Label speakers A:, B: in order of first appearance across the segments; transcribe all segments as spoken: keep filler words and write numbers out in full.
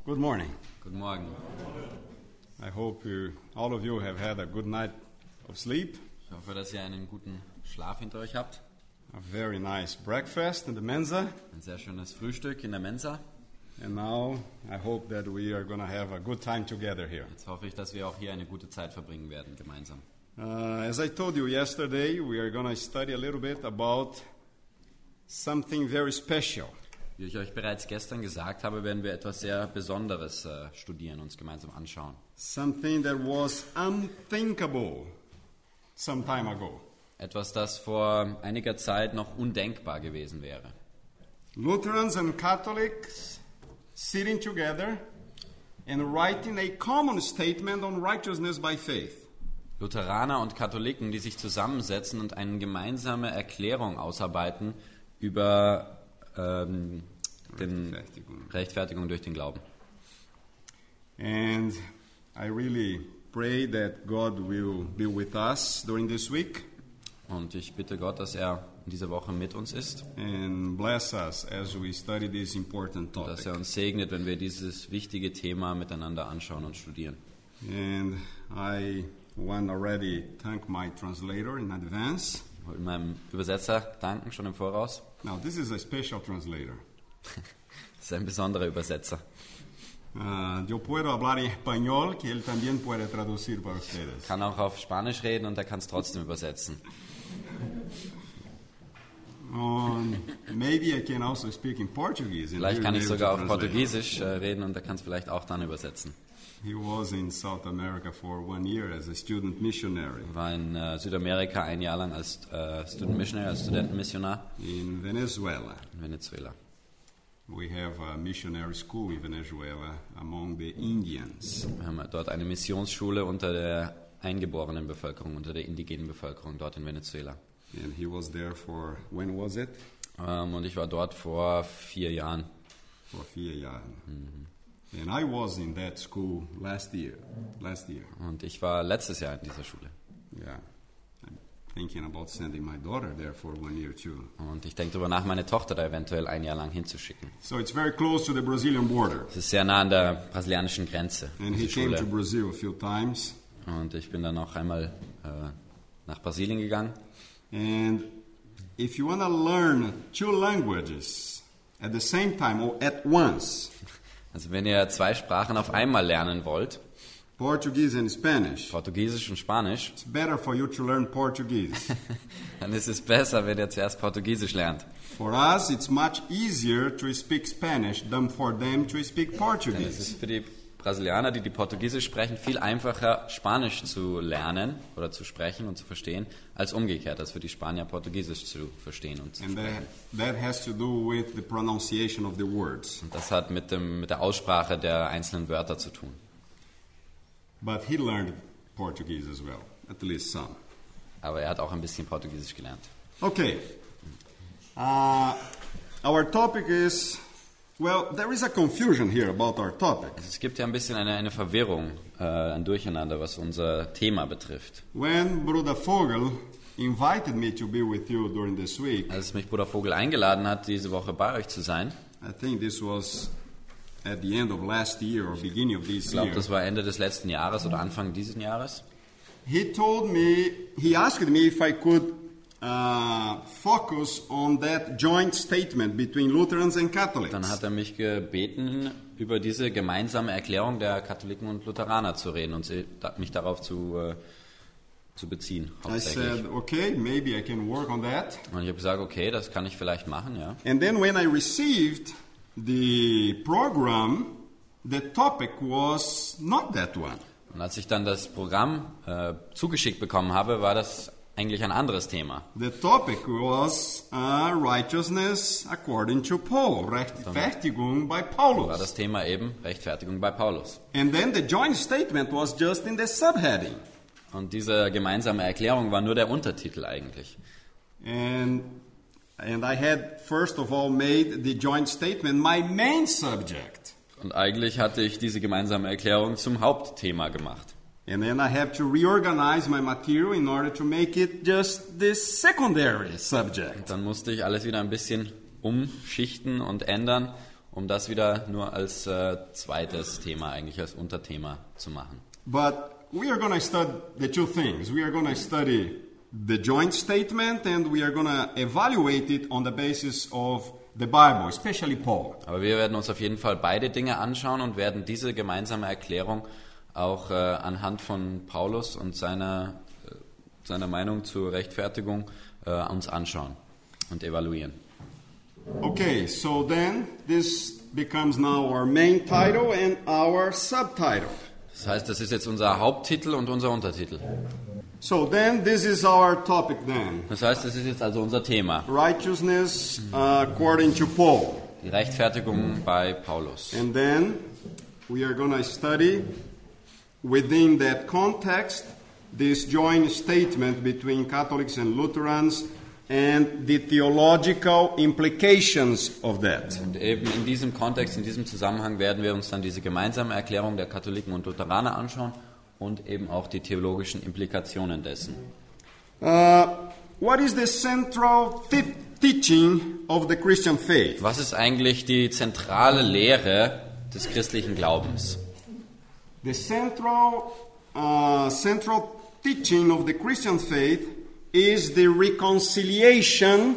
A: Good morning.
B: Guten Morgen.
A: I hope you, all of you have had a good night of sleep,
B: Ich hoffe, dass ihr einen guten Schlaf hinter euch habt.
A: a very nice breakfast in the Mensa,
B: Ein sehr schönes Frühstück in der Mensa.
A: and now I hope that we are going to have a good time together here.
B: Jetzt hoffe ich, dass wir auch hier eine gute Zeit verbringen werden gemeinsam.
A: Uh, as I told you yesterday, we are going to study a little bit about something very special.
B: Wie ich euch bereits gestern gesagt habe, werden wir etwas sehr Besonderes äh, studieren, uns gemeinsam anschauen.
A: Something that was unthinkable some time ago.
B: Etwas, das vor einiger Zeit noch undenkbar gewesen wäre.
A: Lutherans and Catholics sitting together and writing a common statement on righteousness by faith.
B: Lutheraner und Katholiken, die sich zusammensetzen und eine gemeinsame Erklärung ausarbeiten über ähm, den
A: Rechtfertigung.
B: Rechtfertigung durch den Glauben.
A: And I really pray that God will be with us during this week
B: Und ich bitte Gott, dass er in dieser Woche mit uns ist
A: and bless us as we study this important
B: und dass
A: topic.
B: er uns segnet, wenn wir dieses wichtige Thema miteinander anschauen und studieren.
A: And I want to already thank my translator in advance.
B: Ich wollte meinem Übersetzer danken, schon im Voraus.
A: Now, this is a special translator.
B: Das ist ein besonderer Übersetzer.
A: Uh, yo puedo hablar en español, que él también puede traducir para ustedes.
B: Kann auch auf Spanisch reden und er kann es trotzdem übersetzen.
A: Um, maybe I can also speak in Portuguese. and
B: Vielleicht
A: he
B: kann
A: will
B: ich
A: be able
B: sogar
A: to
B: auf
A: translate.
B: Portugiesisch äh, reden und er kann es vielleicht auch dann übersetzen.
A: He was in South America for one year as a student missionary.
B: Er war in äh, Südamerika ein Jahr lang als äh, Student Missionary, als Studentenmissionar
A: In Venezuela,
B: in Venezuela.
A: we have a missionary school in Venezuela among the Indians.
B: Wir haben dort eine Missionsschule unter der eingeborenen Bevölkerung, unter der indigenen Bevölkerung dort in Venezuela.
A: And he was there for, when was it?
B: Ähm, und ich war dort vor vier Jahren.
A: For vier Jahren. And I was in that school last year. Last year.
B: Und ich war letztes Jahr in dieser Schule.
A: Yeah. I'm thinking about sending my daughter there for one year too.
B: Und ich denke darüber nach, meine Tochter da eventuell ein Jahr lang hinzuschicken.
A: So it's very close to the Brazilian border.
B: Es ist sehr nah an der brasilianischen Grenze,
A: And he
B: diese
A: came to
B: Schule.
A: Brazil a few times.
B: Und ich bin dann noch einmal äh, nach Brasilien gegangen.
A: And if you want to learn two languages at the same time or at once,
B: Also wenn ihr zwei Sprachen auf einmal lernen wollt,
A: Portuguese and Spanish,
B: Portugiesisch und Spanisch,
A: it's better for you to learn Portuguese.
B: dann ist es besser, wenn ihr zuerst Portugiesisch lernt.
A: For us, it's much easier to speak Spanish than for them to speak
B: Denn es
A: Portuguese.
B: ist für die Brasilianer, die die Portugiesisch sprechen, viel einfacher, Spanisch zu lernen oder zu sprechen und zu verstehen, als umgekehrt, als für die Spanier Portugiesisch zu verstehen und zu
A: And that,
B: sprechen.
A: that has to do with the pronunciation of the words.
B: Und das hat mit, dem, mit der Aussprache der einzelnen Wörter zu tun.
A: But he learned Portuguese as well, at least some.
B: Aber er hat auch ein bisschen Portugiesisch gelernt.
A: Okay. Uh, our topic is, well, there is a confusion here about our topic.
B: Also es gibt ja ein bisschen eine, eine Verwirrung, äh, ein Durcheinander, was unser Thema betrifft.
A: When Bruder Vogel invited me to be with you during this week,
B: Als mich Bruder Vogel eingeladen hat, diese Woche bei euch zu sein,
A: I think this was at the end of last year or beginning of this
B: ich glaube,
A: year,
B: das war Ende des letzten Jahres oder Anfang dieses Jahres,
A: he told me, he asked me if I could uh, focus on that joint statement between Lutherans and Catholics.
B: dann hat er mich gebeten, über diese gemeinsame Erklärung der Katholiken und Lutheraner zu reden und sie- da- mich darauf zu, äh, zu beziehen,
A: I
B: hauptsächlich.
A: said, okay, maybe I can work on that.
B: Und ich habe gesagt, okay, das kann ich vielleicht machen, ja.
A: And then when I received the program, the topic was not that one.
B: Und als ich dann das Programm äh, zugeschickt bekommen habe, war das eigentlich ein anderes Thema.
A: The topic was uh, righteousness according to Paul, Rechtfertigung by
B: War
A: Paulus.
B: das Thema eben Rechtfertigung bei Paulus.
A: And then the joint statement was just in the subheading.
B: Und diese gemeinsame Erklärung war nur der Untertitel eigentlich.
A: And, and I had first of all made the joint statement my main subject.
B: Und eigentlich hatte ich diese gemeinsame Erklärung zum Hauptthema gemacht.
A: And then I have to reorganize my material in order to make it just this secondary subject.
B: Dann musste ich alles wieder ein bisschen umschichten und ändern, um das wieder nur als äh, zweites Thema, eigentlich als Unterthema zu machen.
A: But we are going to study the two things. We are going to study the joint statement and we are going to evaluate it on the basis of the Bible, especially Paul.
B: Aber wir werden uns auf jeden Fall beide Dinge anschauen und werden diese gemeinsame Erklärung auch äh, anhand von Paulus und seiner, äh, seiner Meinung zur Rechtfertigung äh, uns anschauen und evaluieren.
A: Okay, so then this becomes now our main title and our subtitle.
B: Das heißt, das ist jetzt unser Haupttitel und unser Untertitel.
A: So then this is our topic then.
B: Das heißt, das ist jetzt also unser Thema.
A: Righteousness uh, according to Paul.
B: Die Rechtfertigung bei Paulus.
A: And then we are going to study within that context this joint statement between Catholics and Lutherans and the theological implications of that.
B: Und eben in diesem Kontext, in diesem Zusammenhang werden wir uns dann diese gemeinsame Erklärung der Katholiken und Lutheraner anschauen und eben auch die theologischen Implikationen dessen.
A: Uh, what is the central th- teaching of the Christian faith?
B: Was ist eigentlich die zentrale Lehre des christlichen Glaubens?
A: The central, uh, central teaching of the Christian faith is the reconciliation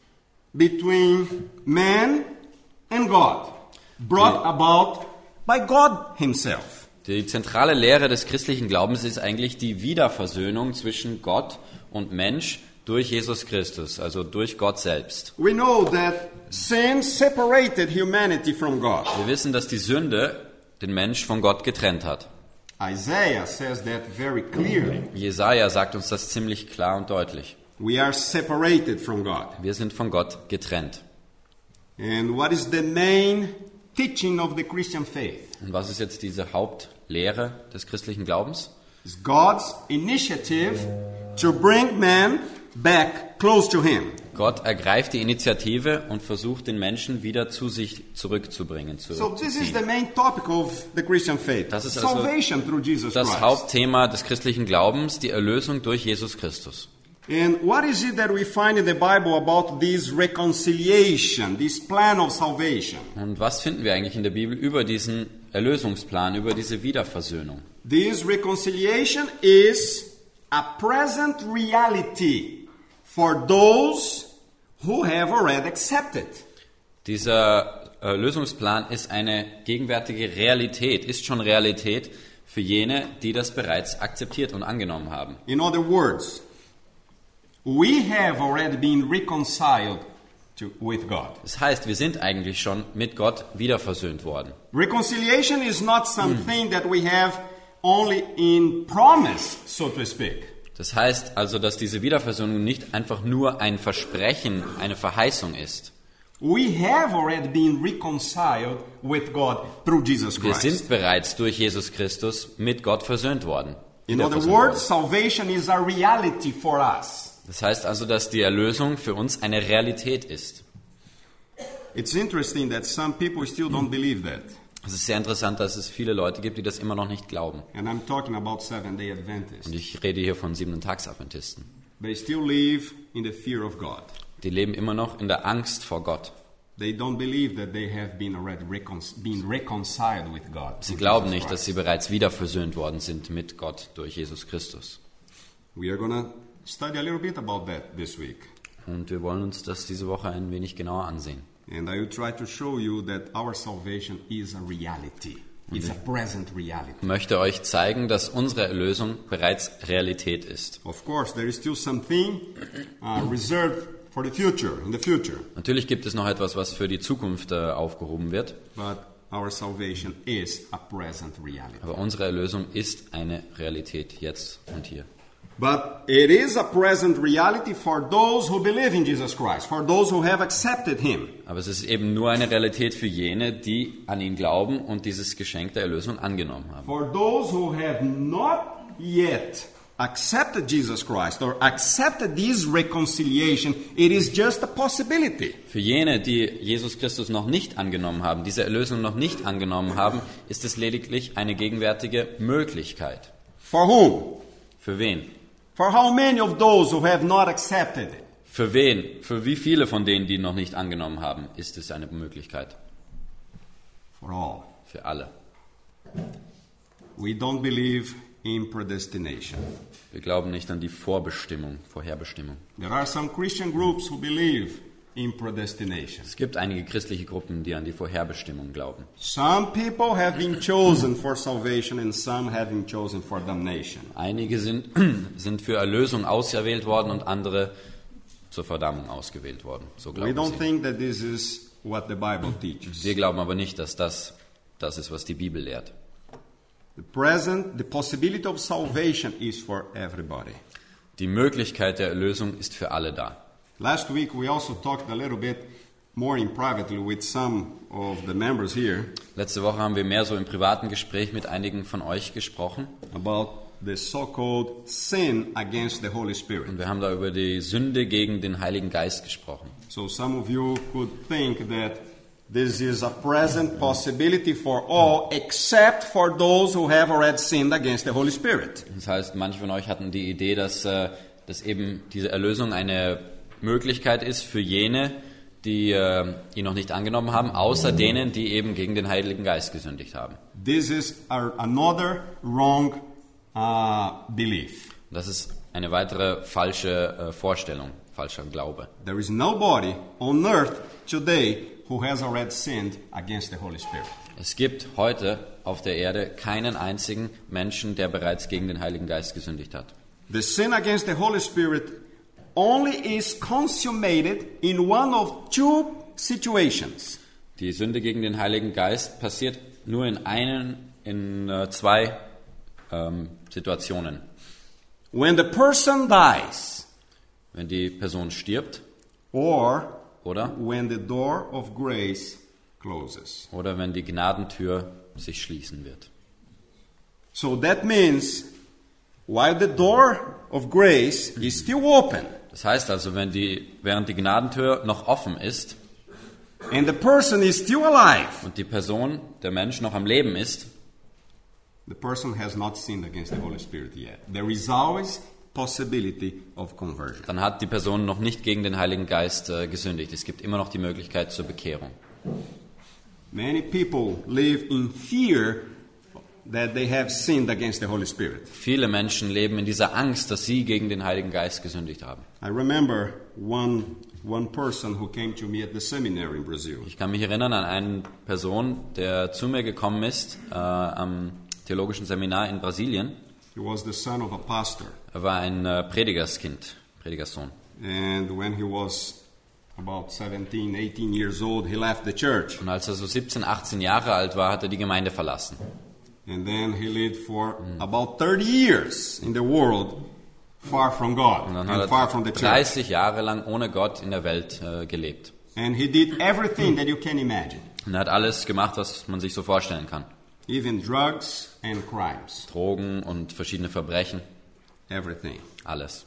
A: between man and God, brought about by God himself.
B: Die zentrale Lehre des christlichen Glaubens ist eigentlich die Wiederversöhnung zwischen Gott und Mensch durch Jesus Christus, also durch Gott selbst.
A: We know that sin separated humanity from God.
B: Wir wissen, dass die Sünde den Mensch von Gott getrennt hat.
A: Isaiah says that very clearly.
B: Jesaja sagt uns das ziemlich klar und deutlich.
A: We are separated from God.
B: Wir sind von Gott getrennt.
A: And what is the main teaching of the Christian faith?
B: Und was ist jetzt diese Hauptlehre des christlichen Glaubens?
A: It's God's initiative to bring man back close to him.
B: Gott ergreift die Initiative und versucht, den Menschen wieder zu sich zurückzubringen.
A: So this is the
B: Zurückzuziehen.
A: main topic of the Christian faith.
B: Das ist also
A: Salvation through Jesus
B: Das
A: Christ.
B: Hauptthema des christlichen Glaubens, die Erlösung durch Jesus Christus.
A: And what is it that we find in the Bible about this reconciliation, this plan of salvation?
B: Und was finden wir eigentlich in der Bibel über diesen Erlösungsplan, über diese Wiederversöhnung?
A: This reconciliation is a present reality for those who have already accepted.
B: Dieser Erlösungsplan ist eine gegenwärtige Realität, ist schon Realität für jene, die das bereits akzeptiert und angenommen haben.
A: In other words, we have already been reconciled to, with God.
B: Das heißt, wir sind eigentlich schon mit Gott wiederversöhnt worden.
A: Reconciliation is not something that we have only in promise, so to speak.
B: Das heißt also, dass diese Wiederversöhnung nicht einfach nur ein Versprechen, eine Verheißung ist.
A: We have already been reconciled with God through Jesus
B: Wir
A: Christ.
B: sind bereits durch Jesus Christus mit Gott versöhnt worden.
A: In other
B: Wiederversöhnt
A: words,
B: worden.
A: salvation is a reality for us.
B: Das heißt also, dass die Erlösung für uns eine Realität ist.
A: It's interesting that some people still don't believe that.
B: Es ist sehr interessant, dass es viele Leute gibt, die das immer noch nicht glauben.
A: And I'm talking about Seventh-day Adventists.
B: Und ich rede hier von Siebenten-Tags-Adventisten.
A: They still live in the fear of God.
B: Die leben immer noch in der Angst vor Gott.
A: They don't believe that they have been already recon- been reconciled with God.
B: Sie
A: through
B: glauben
A: Jesus
B: nicht, dass
A: Christ.
B: sie bereits wieder versöhnt worden sind mit Gott durch Jesus Christus.
A: We are going to study a little bit about that this week.
B: Und wir wollen uns das diese Woche ein wenig genauer ansehen.
A: And I will try to show you that our salvation is a reality. It's a present reality.
B: Ich möchte euch zeigen, dass unsere Erlösung bereits Realität ist.
A: Of course, there is still something uh, reserved for the future, in the future.
B: Natürlich gibt es noch etwas, was für die Zukunft äh, aufgehoben wird,
A: But our salvation is a present reality.
B: aber unsere Erlösung ist eine Realität jetzt und hier.
A: But it is a present reality for those who believe in Jesus Christ, for those who have accepted Him.
B: Aber es ist eben nur eine Realität für jene, die an ihn glauben und dieses Geschenk der Erlösung angenommen haben.
A: For those who have not yet accepted Jesus Christ or accepted this reconciliation, it is just a possibility.
B: Für jene, die Jesus Christus noch nicht angenommen haben, diese Erlösung noch nicht angenommen haben, ist es lediglich eine gegenwärtige Möglichkeit.
A: For whom?
B: Für wen?
A: For how many of those who have not accepted it?
B: Für wen? Für wie viele von denen, die noch nicht angenommen haben, ist es eine Möglichkeit?
A: for all.
B: Für alle.
A: We don't believe in predestination.
B: Wir glauben nicht an die Vorbestimmung, Vorherbestimmung.
A: There are some Christian groups who believe in predestination.
B: Es gibt einige christliche Gruppen, die an die Vorherbestimmung glauben.
A: Some people have been chosen for salvation and some have been chosen for damnation.
B: Einige sind, sind für Erlösung auserwählt worden und andere zur Verdammung ausgewählt worden. So
A: We
B: glauben
A: don't
B: sie.
A: think that this is what the Bible teaches.
B: Wir glauben aber nicht, dass das das ist, was die Bibel lehrt.
A: The present, the possibility of salvation is for everybody.
B: Die Möglichkeit der Erlösung ist für alle da.
A: Last week we also talked a little bit more in privately with some of the members here
B: Letzte Woche haben wir mehr so im privaten Gespräch mit einigen von euch gesprochen.
A: about the so-called sin against the Holy Spirit.
B: Und wir haben da über die Sünde gegen den Heiligen Geist gesprochen.
A: So some of you could think that this is a present possibility for all except for those who have already sinned against the Holy Spirit.
B: Das heißt, manche von euch hatten die Idee, dass, äh, dass eben diese Erlösung eine Möglichkeit ist für jene, die äh, ihn noch nicht angenommen haben, außer denen, die eben gegen den Heiligen Geist gesündigt haben.
A: This is a, another wrong uh, belief.
B: Das ist eine weitere falsche äh, Vorstellung, falscher Glaube.
A: There is nobody on earth today who has already sinned against the Holy Spirit.
B: Es gibt heute auf der Erde keinen einzigen Menschen, der bereits gegen den Heiligen Geist gesündigt hat.
A: The sin against the Holy Spirit only is consummated in one of two situations.
B: Die Sünde gegen den Heiligen Geist passiert nur in einen, in äh, zwei ähm, Situationen.
A: When the person dies,
B: Wenn die Person stirbt
A: or
B: oder,
A: when the door of grace closes.
B: oder wenn die Gnadentür sich schließen wird.
A: So that means while the door of grace is still open
B: Das heißt also, wenn die, während die Gnadentür noch offen ist
A: and the person is still alive,
B: und die Person, der Mensch, noch am Leben ist,
A: the person has not sinned against the Holy Spirit yet. There is always possibility of conversion.
B: dann hat die Person noch nicht gegen den Heiligen Geist äh, gesündigt. Es gibt immer noch die Möglichkeit zur Bekehrung.
A: Many people live in fear that they have sinned against the Holy Spirit.
B: Viele Menschen leben in dieser Angst, dass sie gegen den Heiligen Geist gesündigt haben.
A: I remember one one person who came to me at the seminary in Brazil.
B: Ich kann mich erinnern an eine Person, der zu mir gekommen ist äh, am theologischen Seminar in Brasilien.
A: He was the son of a pastor,
B: Er war ein äh, Predigerskind, Predigersohn.
A: and when he was about seventeen, eighteen years old, he left the church.
B: Und als er so siebzehn, achtzehn Jahre alt war, hat er die Gemeinde verlassen.
A: And then he lived for about thirty years in the world, far from God
B: Und dann
A: and
B: hat
A: far
B: er
A: from the church.
B: dreißig Jahre lang ohne Gott in der Welt äh, gelebt.
A: And he did everything that you can imagine,
B: Und er hat alles gemacht, was man sich so vorstellen kann.
A: even drugs and crimes,
B: Drogen und verschiedene Verbrechen,
A: everything.
B: alles.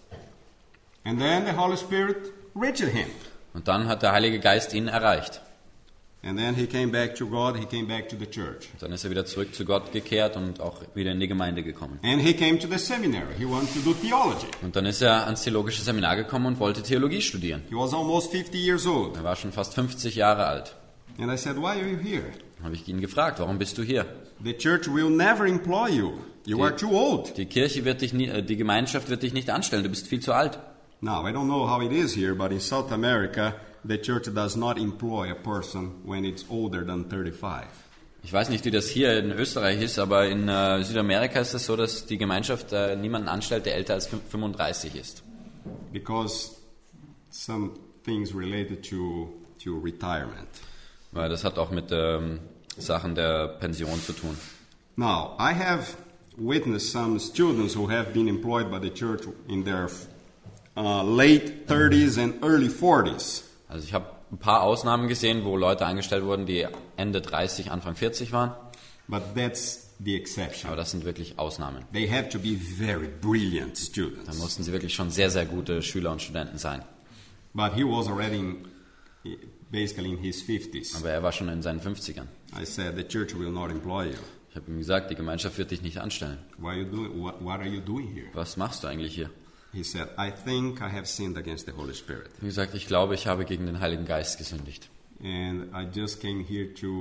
A: And then the Holy Spirit reached him.
B: Und dann hat der Heilige Geist ihn erreicht.
A: And then he came back to God, he came back to the church.
B: Dann ist er wieder zurück zu Gott gekehrt und auch wieder in die Gemeinde gekommen.
A: And he came to the seminary. He wanted to do theology.
B: Und dann ist er ans theologische Seminar gekommen und wollte Theologie studieren.
A: He was almost fifty years old.
B: Er war schon fast fünfzig Jahre alt.
A: And I said, why are you here?
B: Dann habe ich ihn gefragt, warum bist du hier?
A: The church will never employ you. You are too old.
B: Die Kirche wird dich nie, äh, die Gemeinschaft wird dich nicht anstellen, du bist viel zu alt.
A: Now, I don't know how it is here, but in South America, the church does not employ a person when it's older than thirty-five.
B: Ich weiß nicht, wie das hier in Österreich ist, aber in äh, Südamerika ist es so, dass die Gemeinschaft äh, niemanden anstellt, der älter als fünfunddreißig ist.
A: Because some things related to, to retirement.
B: Weil das hat auch mit ähm, Sachen der Pension zu tun.
A: Now, I have witnessed some students who have been employed by the church in their uh, late thirties and early forties.
B: Also ich habe ein paar Ausnahmen gesehen, wo Leute eingestellt wurden, die Ende dreißig, Anfang vierzig waren.
A: But that's the exception.
B: Aber das sind wirklich Ausnahmen.
A: They have to be very brilliant
B: Da
A: students.
B: mussten sie wirklich schon sehr, sehr gute Schüler und Studenten sein.
A: But he was already in, basically in his fifties.
B: Aber er war schon in seinen fünfzigern.
A: I said, the church will not employ you.
B: Ich habe ihm gesagt, die Gemeinschaft wird dich nicht anstellen.
A: Why are you doing, what, what are you doing here?
B: Was machst du eigentlich hier?
A: He said, I think I have sinned against the Holy Spirit.
B: Wie gesagt, ich glaube, ich habe gegen den Heiligen Geist gesündigt.
A: And I just came here to,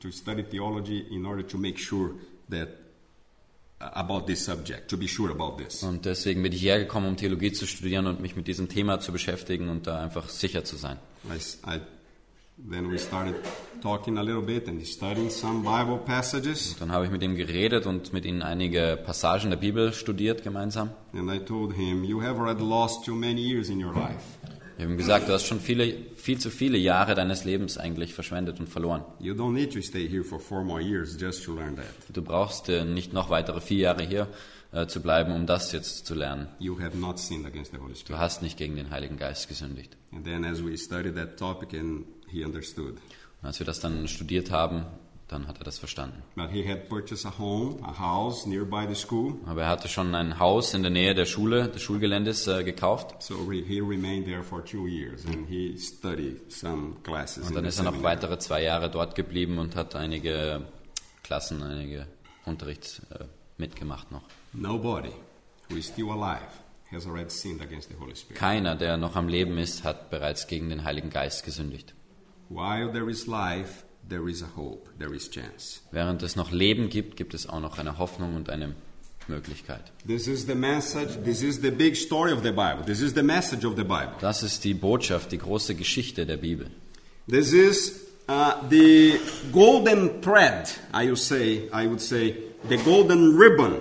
A: to study theology in order to make sure that uh, about this subject, to be sure about this.
B: Und deswegen bin ich hierher gekommen, um Theologie zu studieren und mich mit diesem Thema zu beschäftigen und da einfach sicher zu sein.
A: I, I, then we started talking a little bit and studying some Bible passages.
B: Dann habe ich mit ihm geredet und mit ihm einige Passagen der Bibel studiert gemeinsam.
A: And I told him, you have already lost too many years in your life.
B: Ich habe ihm gesagt, du hast schon viele, viel zu viele Jahre deines Lebens eigentlich verschwendet und verloren.
A: You don't need to stay here for four more years just to learn that.
B: Du brauchst äh, nicht noch weitere vier Jahre hier äh, zu bleiben, um das jetzt zu lernen.
A: You have not sinned against the Holy Spirit.
B: Du hast nicht gegen den Heiligen Geist gesündigt.
A: And then as we studied that topic, and he understood.
B: Und als wir das dann studiert haben, dann hat er das verstanden.
A: But he had purchased a home, a house nearby the school.
B: Aber er hatte schon ein Haus in der Nähe der Schule, des Schulgeländes äh, gekauft.
A: So re- he remained there for two years and he studied some classes.
B: Und dann
A: in
B: ist
A: the
B: er noch
A: seminary.
B: weitere zwei Jahre dort geblieben und hat einige Klassen, einige Unterrichts äh, mitgemacht noch.
A: Nobody who is still alive has already sinned against the Holy Spirit.
B: Keiner, der noch am Leben ist, hat bereits gegen den Heiligen Geist gesündigt.
A: While there is life, there is a hope, there is chance.
B: Während es noch Leben gibt, gibt es auch noch eine Hoffnung und eine Möglichkeit.
A: This is the message, this is the big story of the Bible. This is the message of the Bible.
B: Das ist die Botschaft, die große Geschichte der Bibel.
A: This is uh, the golden thread, I would say, I would say, the golden ribbon,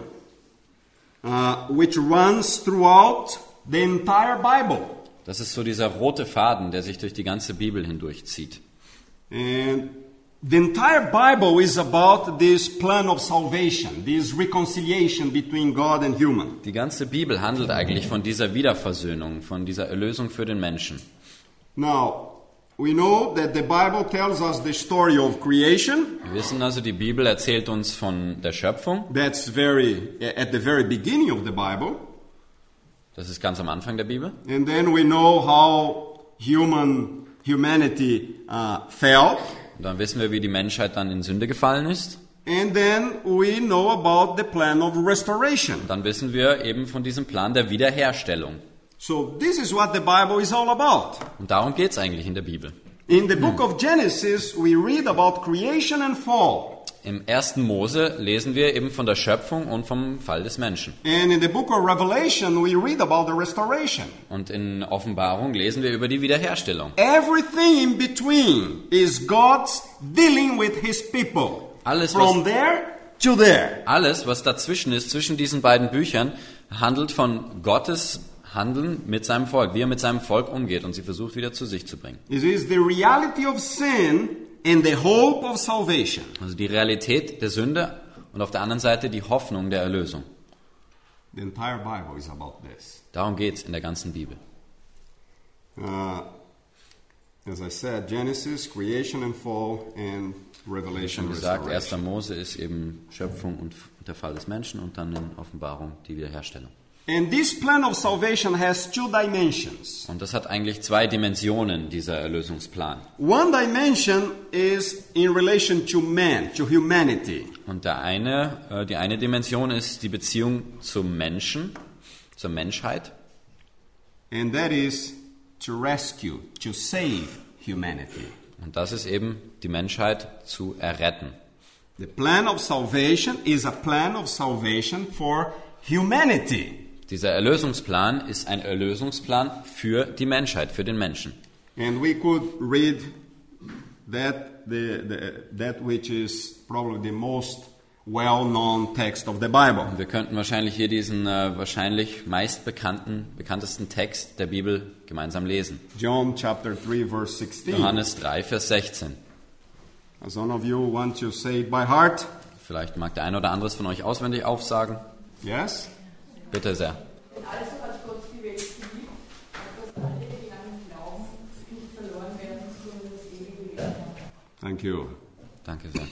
A: uh, which runs throughout the entire Bible.
B: Das ist so dieser rote Faden, der sich durch die ganze Bibel hindurchzieht.
A: And the entire Bible is about this plan of salvation, this reconciliation between God and human.
B: Die ganze Bibel handelt eigentlich von dieser Wiederversöhnung, von dieser Erlösung für den Menschen.
A: Now, we know that the Bible tells us the story of creation.
B: Wir wissen also, die Bibel erzählt uns von der Schöpfung.
A: That's very at the very beginning of the Bible.
B: Das ist ganz am Anfang der Bibel.
A: And then we know how human humanity uh, fell.
B: Und dann wissen wir, wie die Menschheit dann in Sünde gefallen ist.
A: And then we know about the plan of restoration.
B: Dann wissen wir eben von diesem Plan der Wiederherstellung.
A: So this is what the Bible is all about.
B: Und darum geht es eigentlich in der Bibel.
A: In the book of Genesis, we read about creation and fall.
B: Im ersten Mose lesen wir eben von der Schöpfung und vom Fall des Menschen.
A: And in the book of Revelation, we read about the restoration.
B: Und in Offenbarung lesen wir über die Wiederherstellung.
A: Everything in between is God's dealing with his people.
B: Alles,
A: From
B: was,
A: there to there.
B: alles, was dazwischen ist, zwischen diesen beiden Büchern, handelt von Gottes Handeln mit seinem Volk, wie er mit seinem Volk umgeht und sie versucht wieder zu sich zu bringen.
A: It is the reality of sin and the hope of salvation.
B: Also die Realität der Sünde und auf der anderen Seite die Hoffnung der Erlösung.
A: The entire Bible is about this.
B: Darum geht es in der ganzen Bibel.
A: Uh, as I said, Genesis, creation and fall, and
B: Wie
A: Revelation,
B: schon gesagt,
A: restoration.
B: erster Mose ist eben Schöpfung und der Fall des Menschen und dann in Offenbarung die Wiederherstellung.
A: And this plan of salvation has two dimensions.
B: Und das hat eigentlich zwei Dimensionen, dieser Erlösungsplan.
A: One dimension is in relation to man, to humanity.
B: Und der eine, äh, die eine Dimension ist die Beziehung zum Menschen, zur Menschheit.
A: And that is to rescue, to save humanity.
B: Und das ist eben die Menschheit zu erretten.
A: The plan of salvation is a plan of salvation for humanity.
B: Dieser Erlösungsplan ist ein Erlösungsplan für die Menschheit, für den Menschen.
A: And we could read that the, the that which is probably the most well-known text of the Bible.
B: Wir könnten wahrscheinlich hier diesen äh, wahrscheinlich meist bekannten, bekanntesten Text der Bibel gemeinsam lesen.
A: John chapter three verse sixteen.
B: Johannes drei, Vers sechzehn.
A: Some of you want to say it by heart.
B: Vielleicht mag der eine oder andere es von euch auswendig aufsagen.
A: Yes?
B: Bitte sehr.
C: Denn also hat Gott die Welt geliebt, dass alle, die an ihn glauben, nicht verloren werden, sondern das ewige Leben haben.
A: Thank you.
B: Danke sehr.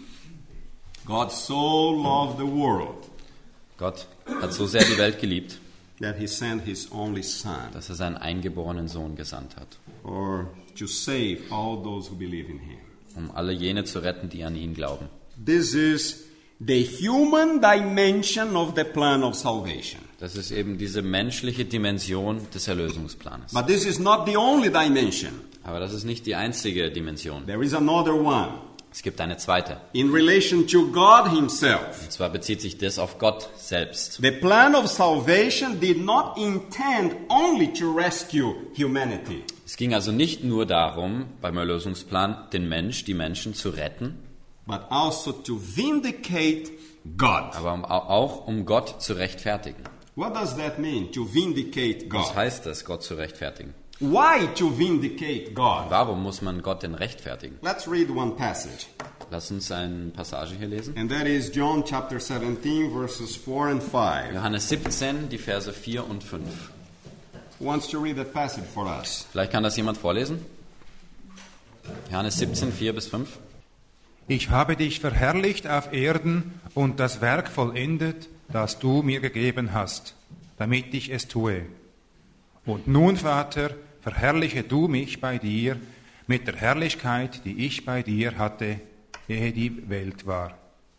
A: God so loved the world
B: Gott hat so sehr die Welt geliebt,
A: that he sent his only son
B: dass er seinen eingeborenen Sohn gesandt hat,
A: for to save all those who believe in him.
B: um alle jene zu retten, die an ihn glauben.
A: This is the human dimension of the plan of salvation.
B: Das ist eben diese menschliche Dimension des Erlösungsplanes.
A: But this is not the only dimension.
B: Aber das ist nicht die einzige Dimension.
A: There is another one.
B: Es gibt eine zweite.
A: in relation to God himself.
B: Und zwar bezieht sich das auf Gott selbst.
A: The plan of salvation did not intend only to rescue humanity,
B: Es ging also nicht nur darum, beim Erlösungsplan den Mensch, die Menschen zu retten,
A: but also to vindicate God.
B: aber um, auch um Gott zu rechtfertigen.
A: What does that mean, to vindicate
B: Was
A: God?
B: heißt das, Gott zu rechtfertigen?
A: Why to vindicate God?
B: Warum muss man Gott denn rechtfertigen?
A: Let's read one passage.
B: Lass uns eine Passage hier lesen.
A: And that is John chapter seventeen, verses four and five.
B: Johannes siebzehn, die Verse vier und fünf.
A: Who wants to read that passage for us?
B: Vielleicht kann das jemand vorlesen? Johannes siebzehn, vier bis fünf.
D: Ich habe dich verherrlicht auf Erden und das Werk vollendet, das du mir gegeben hast, damit ich es tue. Und nun, Vater, verherrliche du mich bei dir mit der Herrlichkeit, die ich bei dir hatte, ehe die Welt war.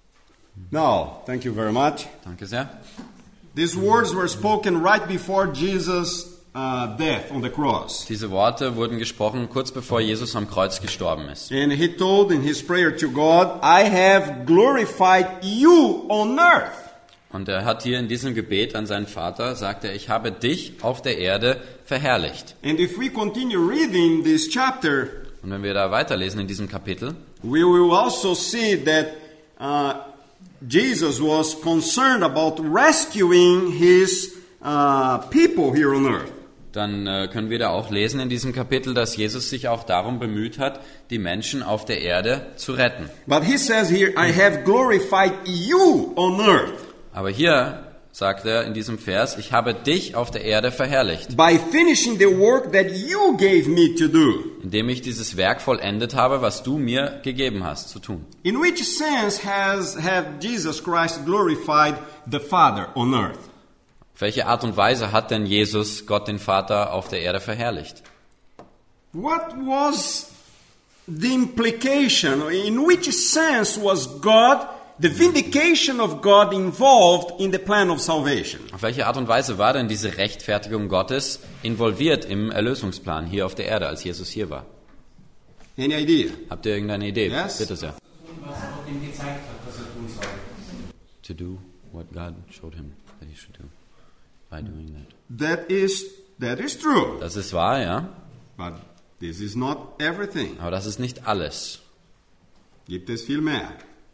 A: Now, thank you very much.
B: Danke sehr.
A: These words were spoken right before Jesus' uh, death on the cross.
B: Diese Worte wurden gesprochen kurz bevor Jesus am Kreuz gestorben ist.
A: And he told in his prayer to God, I have glorified you on earth.
B: Und er hat hier in diesem Gebet an seinen Vater, sagt er, ich habe dich auf der Erde verherrlicht.
A: And if we continue reading this chapter,
B: Und wenn wir da weiterlesen in diesem Kapitel,
A: we will also see that uh, Jesus was concerned about rescuing his uh, people here on earth.
B: dann äh, können wir da auch lesen in diesem Kapitel, dass Jesus sich auch darum bemüht hat, die Menschen auf der Erde zu retten.
A: But he says here, I have glorified you on earth
B: Aber hier sagt er in diesem Vers, ich habe dich auf der Erde verherrlicht,
A: by finishing the work that you gave me to do.
B: indem ich dieses Werk vollendet habe, was du mir gegeben hast zu tun.
A: In which sense has have Jesus Christ glorified the Father on earth?
B: Auf welche Art und Weise hat denn Jesus Gott den Vater auf der Erde verherrlicht?
A: What was the implication? In which sense was God, the vindication of God, involved in the plan of salvation?
B: Auf welche Art und Weise war denn diese Rechtfertigung Gottes involviert im Erlösungsplan hier auf der Erde, als Jesus hier war?
A: Any idea?
B: Habt ihr irgendeine Idee?
A: Yes.
B: Bitte sehr.
E: Was Gott ihm gezeigt hat, was er tun soll.
B: To do what God showed him that he should do by doing that.
A: That is that is true.
B: Das ist wahr, ja,
A: But this is not everything.
B: aber das ist nicht alles.
A: Gibt es viel mehr?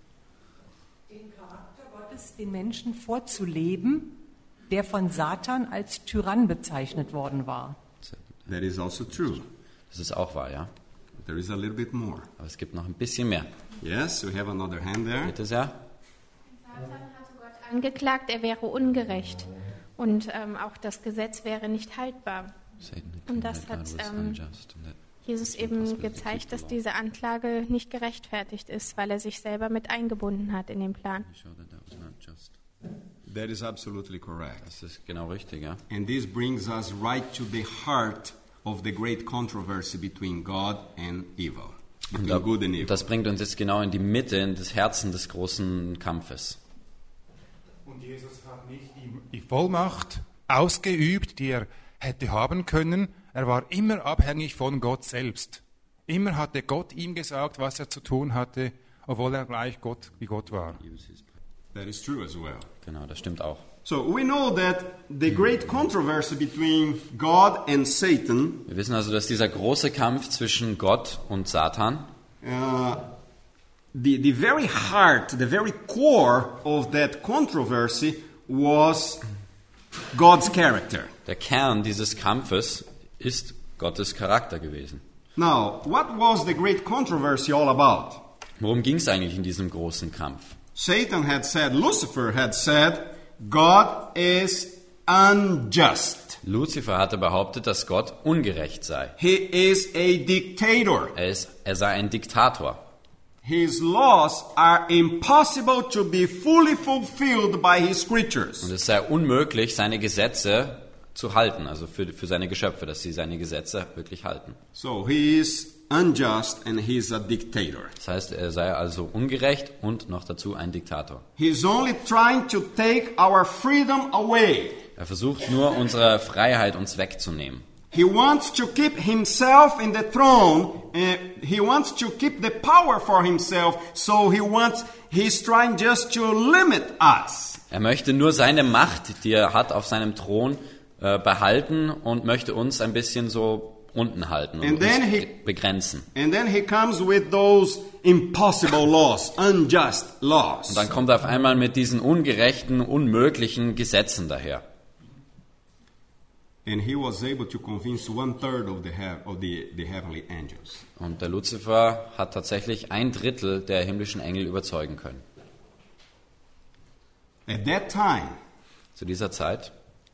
F: Den Charakter Gottes den Menschen vorzuleben, der von Satan als Tyrann bezeichnet worden war.
A: That is also true.
B: Das ist auch wahr, ja,
A: There is a little bit more.
B: aber es gibt noch ein bisschen mehr.
A: Yes, we have another hand there.
B: Bitte sehr.
G: Satan hatte Gott angeklagt, er wäre ungerecht und ähm, auch das Gesetz wäre nicht haltbar. Und das hat ähm, Jesus eben gezeigt, dass diese Anklage nicht gerechtfertigt ist, weil er sich selber mit eingebunden hat in den Plan.
A: That is absolutely correct.
B: Das ist genau richtig, ja.
A: And this brings us right to the heart of the great controversy between God and evil.
B: Und
A: Between
B: da-
A: good and evil.
B: das bringt uns jetzt genau in die Mitte, in das Herzen des großen Kampfes.
D: Und Jesus hat nicht die, die Vollmacht ausgeübt, die er hätte haben können. Er war immer abhängig von Gott selbst. Immer hatte Gott ihm gesagt, was er zu tun hatte, obwohl er gleich Gott wie Gott war.
A: That is true as well.
B: Genau, das stimmt auch.
A: So we know that the great controversy between God and Satan
B: Wir wissen also, dass dieser große Kampf zwischen Gott und Satan,
A: Uh, the, the very heart, the very core of that controversy was God's character.
B: der Kern dieses Kampfes, ist Gottes Charakter gewesen.
A: Now, what was the great controversy all about?
B: Worum ging es eigentlich in diesem großen Kampf?
A: Satan had said, Lucifer had said, God is unjust.
B: Luzifer hatte behauptet, dass Gott ungerecht sei.
A: He is a dictator.
B: Er, ist, er sei ein Diktator.
A: His laws are impossible to be fully fulfilled by his creatures.
B: Und es sei unmöglich, seine Gesetze zu halten, also für, für seine Geschöpfe, dass sie seine Gesetze wirklich halten.
A: So he is unjust and he is a dictator.
B: Das heißt, er sei also ungerecht und noch dazu ein Diktator.
A: He's only trying to take our freedom away.
B: Er versucht nur, unsere Freiheit uns wegzunehmen.
A: he wants to keep himself in the throne, and he wants to keep the power for himself, so he wants, he's trying just to limit us.
B: Er möchte nur seine Macht, die er hat auf seinem Thron, äh, behalten und möchte uns ein bisschen so unten halten und
A: And then
B: uns
A: he-
B: begrenzen.
A: And then he comes with those impossible laws, unjust laws.
B: Und dann kommt er auf einmal mit diesen ungerechten, unmöglichen Gesetzen daher.
A: And he was able to convince one third of the heav- of the, the heavenly angels.
B: Und der Luzifer hat tatsächlich ein Drittel der himmlischen Engel überzeugen können.
A: At that time,
B: Zu dieser Zeit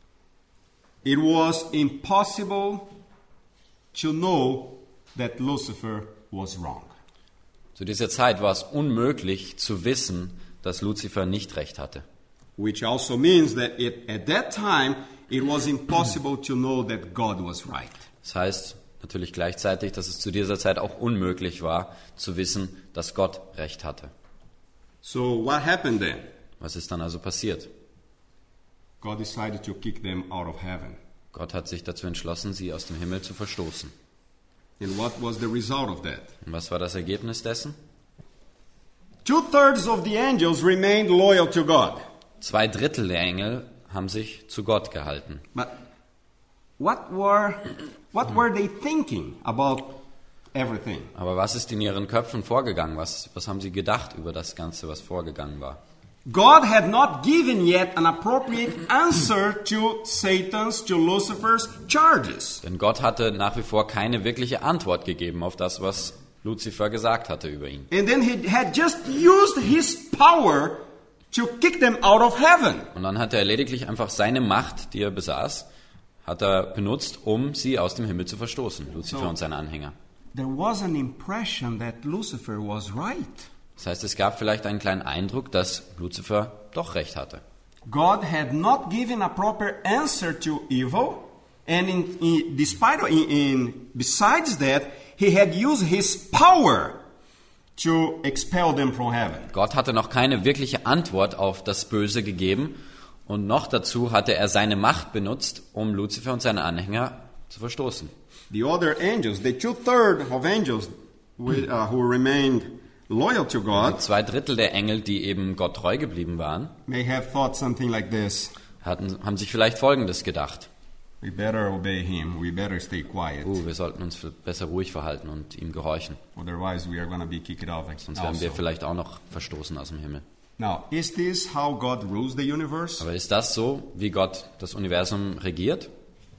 A: it was impossible to know that Lucifer was wrong.
B: Zu dieser Zeit war es unmöglich zu wissen, dass Luzifer nicht recht hatte.
A: Which also means that it, at that time, it was impossible to know that God was right.
B: Das heißt natürlich gleichzeitig, dass es zu dieser Zeit auch unmöglich war, zu wissen, dass Gott recht hatte.
A: So what happened then?
B: Was ist dann also passiert?
A: God decided to kick them out of heaven.
B: Gott hat sich dazu entschlossen, sie aus dem Himmel zu verstoßen.
A: And what was the result of that?
B: Und was war das Ergebnis dessen?
A: Two-thirds of the angels remained loyal to God.
B: Zwei Drittel der Engel haben sich zu Gott gehalten.
A: But what were, what were they thinking about everything?
B: Aber was ist in ihren Köpfen vorgegangen? Was, was haben sie gedacht über das Ganze, was vorgegangen war?
A: God had not given yet an appropriate answer to Satan's, to Lucifer's charges.
B: Denn Gott hatte nach wie vor keine wirkliche Antwort gegeben auf das, was Luzifer gesagt hatte über ihn.
A: And then he had just used his power to kick them out of heaven.
B: Und dann hat er lediglich einfach seine Macht, die er besaß, hat er benutzt, um sie aus dem Himmel zu verstoßen, Luzifer
A: So-
B: und seine Anhänger.
A: There was an impression that Lucifer was right.
B: Das heißt, es gab vielleicht einen kleinen Eindruck, dass Luzifer doch recht hatte.
A: God had not given a proper answer to evil, and in, in, despite in, in besides that, he had used his power to expel them from heaven.
B: Gott hatte noch keine wirkliche Antwort auf das Böse gegeben und noch dazu hatte er seine Macht benutzt, um Luzifer und seine Anhänger zu verstoßen.
A: The other angels, the two-thirds of angels we, uh, who remained loyal to God,
B: Zwei Drittel der Engel, die eben Gott treu geblieben waren,
A: may have thought something like this:
B: hatten, haben sich vielleicht Folgendes gedacht.
A: we better obey him, we better stay quiet,
B: Uh, wir sollten uns besser ruhig verhalten und ihm gehorchen.
A: otherwise we are going to be kicked out.
B: Sonst werden wir
A: Also.
B: vielleicht auch noch verstoßen aus dem Himmel.
A: Now, is this how God rules the universe?
B: Aber ist das so, wie Gott das Universum regiert?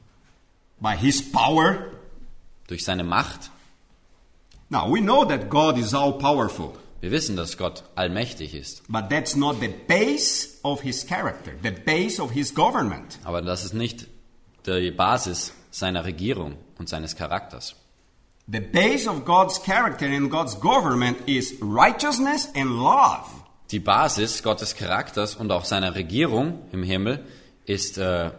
A: By his power?
B: Durch seine Macht?
A: Now, we know that God is all-powerful.
B: Wir wissen, dass Gott allmächtig ist.
A: But that's not the base of his character, the base of his government.
B: Aber das ist nicht die Basis seiner Regierung und seines Charakters.
A: The base of God's character and God's government is righteousness and love.
B: Die Basis Gottes Charakters und auch seiner Regierung im Himmel ist äh,